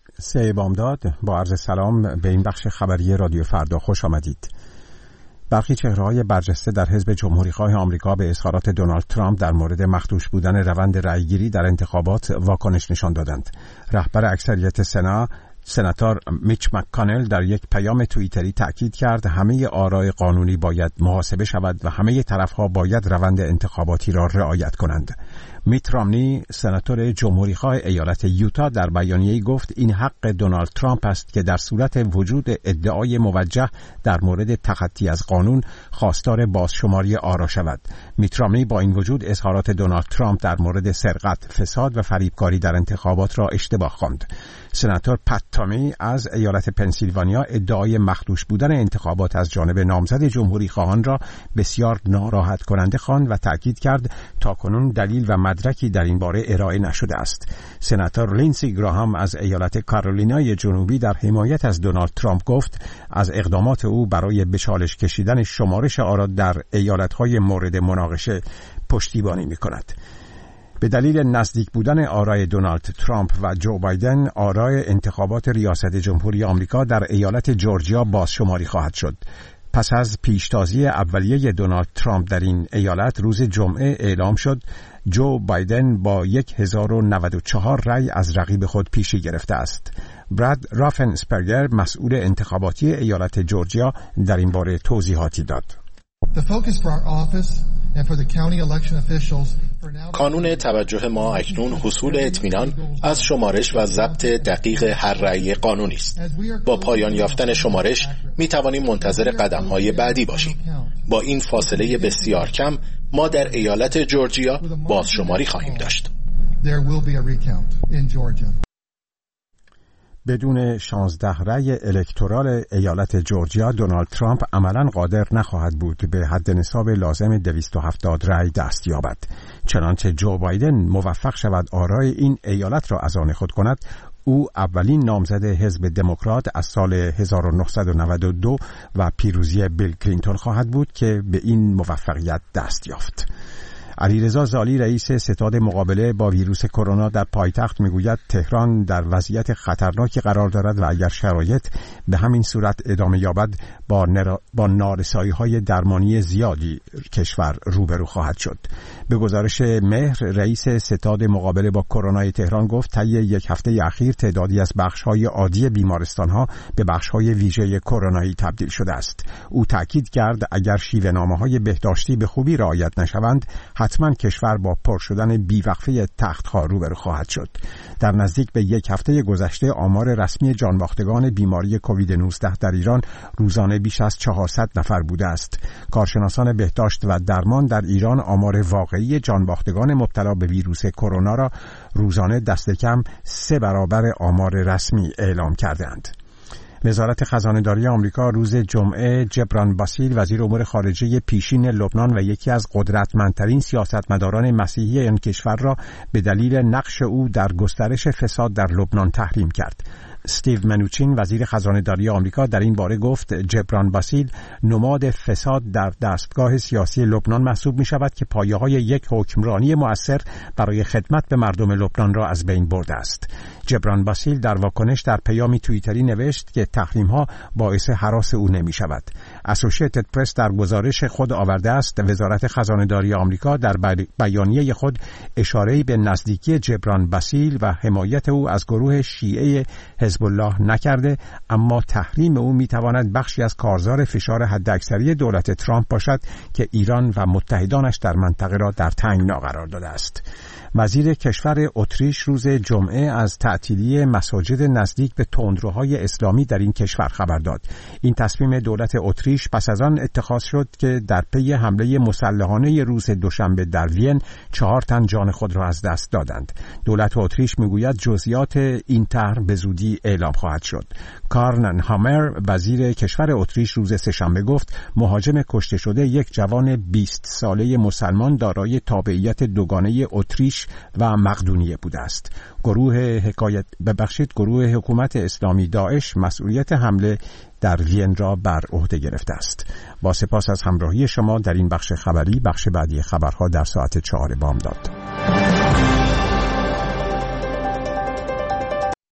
3 بامداد با عرض سلام به این بخش خبری رادیو فردا خوش آمدید. برخی چهره‌های برجسته در حزب جمهوریخواه آمریکا به اظهارات دونالد ترامپ در مورد مخدوش بودن روند رأیگیری در انتخابات واکنش نشان دادند. رهبر اکثریت سناتور میچ مک‌کانل در یک پیام توییتری تأکید کرد همه آراء قانونی باید محاسبه شود و همه طرف‌ها باید روند انتخاباتی را رعایت کنند. میت رامنی سناتور جمهوریخواه ایالت یوتا در بیانیه‌ای گفت این حق دونالد ترامپ است که در صورت وجود ادعای موجه در مورد تخطی از قانون خواستار بازشماری آرا شود. میت رامنی با این وجود اظهارات دونالد ترامپ در مورد سرقت، فساد و فریبکاری در انتخابات را اشتباه خواند. سناتور پت تامی از ایالت پنسیلوانیا ادعای مخدوش بودن انتخابات از جانب نامزد جمهوریخواهان را بسیار ناراحت کننده خواند و تأکید کرد تاکنون دلیل و مدرکی در این باره ارائه نشده است. سناتور لینسی گراهام از ایالت کارولینای جنوبی در حمایت از دونالد ترامپ گفت از اقدامات او برای به چالش کشیدن شمارش آرا در ایالت‌های مورد مناقشه پشتیبانی می‌کند. به دلیل نزدیک بودن آرای دونالد ترامپ و جو بایدن، آرای انتخابات ریاست جمهوری آمریکا در ایالت جورجیا بازشماری خواهد شد. پس از پیشتازی اولیه دونالد ترامپ در این ایالت روز جمعه اعلام شد جو بایدن با 1094 رأی از رقیب خود پیشی گرفته است. براد رافنسپرگر مسئول انتخاباتی ایالت جورجیا در این باره توضیحاتی داد. کانون توجه ما اکنون حصول اطمینان از شمارش و ضبط دقیق هر رأی قانونی است. با پایان یافتن شمارش می توانیم منتظر قدم‌های بعدی باشیم. با این فاصله بسیار کم ما در ایالت جورجیا بازشماری خواهیم داشت. بدون 16 رأی الکترال ایالت جورجیا دونالد ترامپ عملاً قادر نخواهد بود به حد نصاب لازم 270 رأی دست یابد. چنانچه جو بایدن موفق شود آرای این ایالت را از آن خود کند، او اولین نامزد حزب دموکرات از سال 1992 و پیروزی بیل کلینتون خواهد بود که به این موفقیت دست یافت. علیرضا زالی رئیس ستاد مقابله با ویروس کرونا در پایتخت میگوید تهران در وضعیت خطرناکی قرار دارد و اگر شرایط به همین صورت ادامه یابد با نارسایی‌های درمانی زیادی کشور روبرو خواهد شد. به گزارش مهر رئیس ستاد مقابله با کرونا تهران گفت طی یک هفته اخیر تعدادی از بخش‌های عادی بیمارستان‌ها به بخش‌های ویژه کرونایی تبدیل شده است. او تاکید کرد اگر شیوه‌نامه‌های بهداشتی به خوبی رعایت نشوند حتما کشور با پر شدن بیوقفه تخت‌ها روبرو خواهد شد. در نزدیک به یک هفته گذشته آمار رسمی جانباختگان بیماری کووید 19 در ایران روزانه بیش از 400 نفر بوده است. کارشناسان بهداشت و درمان در ایران آمار واقعی جانباختگان مبتلا به ویروس کرونا را روزانه دست کم 3 برابر آمار رسمی اعلام کردند. وزارت خزانه‌داری آمریکا روز جمعه جبران باسیل وزیر امور خارجه پیشین لبنان و یکی از قدرتمندترین سیاستمداران مسیحی این کشور را به دلیل نقش او در گسترش فساد در لبنان تحریم کرد. استیو منوچین وزیر خزانه‌داری آمریکا در این باره گفت جبران باسیل نماد فساد در دستگاه سیاسی لبنان محسوب می شود که پایه‌های یک حکمرانی مؤثر برای خدمت به مردم لبنان را از بین برده است. جبران باسیل در واکنش در پیامی توییتری نوشت که تحریم‌ها باعث هراس او نمی شود. اسوسییتد پرس در گزارش خود آورده است وزارت خزانه‌داری آمریکا در بیانیه خود اشاره‌ای به نزدیکی جبران باسیل و حمایت او از گروه شیعه حزب الله نکرده، اما تحریم او میتواند بخشی از کارزار فشار حداکثری دولت ترامپ باشد که ایران و متحدانش در منطقه را در تنگنا قرار داده است. وزیر کشور اتریش روز جمعه از تعطیلی مساجد نزدیک به تندروهای اسلامی در این کشور خبر داد. این تصمیم دولت اتریش پس از آن اتخاذ شد که در پی حمله مسلحانه روز دوشنبه در وین 4 تن جان خود را از دست دادند. دولت اتریش میگوید جزئیات این طرح به زودی اعلام خواهد شد. کارن هامر وزیر کشور اتریش روز سه‌شنبه گفت مهاجم کشته شده یک جوان 20 ساله مسلمان دارای تابعیت دوگانه اتریش و مقدونیه بوده است. گروه حکومت اسلامی داعش مسئولیت حمله در وین را بر عهده گرفته است. با سپاس از همراهی شما در این بخش خبری، بخش بعدی خبرها در ساعت 4 بامداد.